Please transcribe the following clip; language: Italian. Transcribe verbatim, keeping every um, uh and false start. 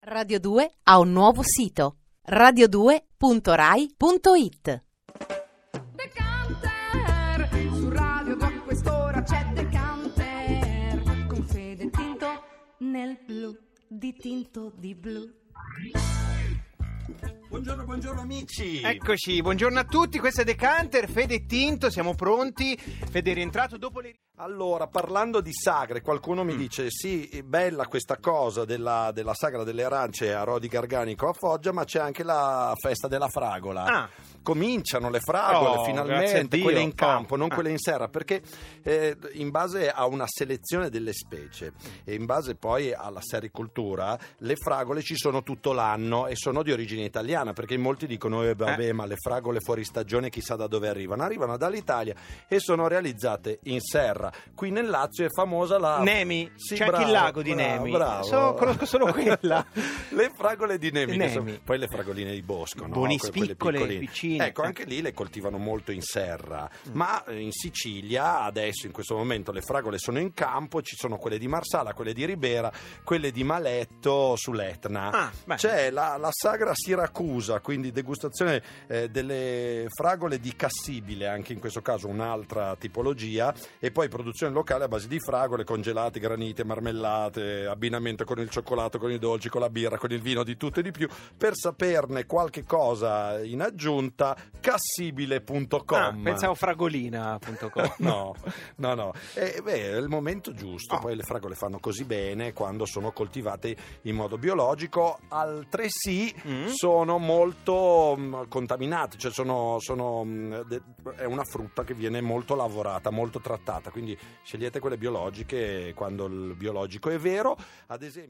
Radio due ha un nuovo sito: radio due punto rai punto it. Decanter, su Radio due a quest'ora c'è Decanter, con Fede Tinto nel blu, di tinto di blu. Buongiorno, buongiorno amici. Eccoci, buongiorno a tutti, questo è Decanter, Fede Tinto, siamo pronti. Fede è rientrato dopo le... Allora, parlando di sagre, qualcuno mi Mm. dice sì, bella questa cosa della, della sagra delle arance a Rodi Garganico a Foggia, ma c'è anche la festa della fragola. Ah. Cominciano le fragole Oh, grazie a finalmente, Dio. quelle in campo, Oh. non Ah. quelle in serra, perché eh, in base a una selezione delle specie e in base poi alla sericoltura, le fragole ci sono tutto l'anno e sono di origine italiana, perché molti dicono eh, vabbè, Eh. ma le fragole fuori stagione chissà da dove arrivano. Arrivano dall'Italia e sono realizzate in serra. Qui nel Lazio è famosa la... Nemi, Sì, c'è bravo, anche il lago di bravo, Nemi. bravo. So- conosco solo quella. Le fragole di Nemi, che Nemi. sono- poi le fragoline di bosco, no? Buoni, Que- quelle spiccole, piccoline. piccine. Ecco, anche lì le coltivano molto in serra, ma eh, in Sicilia adesso in questo momento le fragole sono in campo, ci sono quelle di Marsala, quelle di Ribera, quelle di Maletto sull'Etna. Ah, beh. C'è la, la sagra Siracusa, quindi degustazione eh, delle fragole di Cassibile, anche in questo caso un'altra tipologia, e poi produzione locale a base di fragole, congelate, granite, marmellate, abbinamento con il cioccolato, con i dolci, con la birra, con il vino, di tutto e di più. Per saperne qualche cosa in aggiunta, cassibile punto com. Ah, pensavo fragolina punto com. No, no, no. Eh, beh, è il momento giusto. Oh. Poi le fragole fanno così bene quando sono coltivate in modo biologico, altresì Mm. sono molto mh, contaminate, cioè sono, sono mh, de- è una frutta che viene molto lavorata, molto trattata, quindi scegliete quelle biologiche quando il biologico è vero. Ad esempio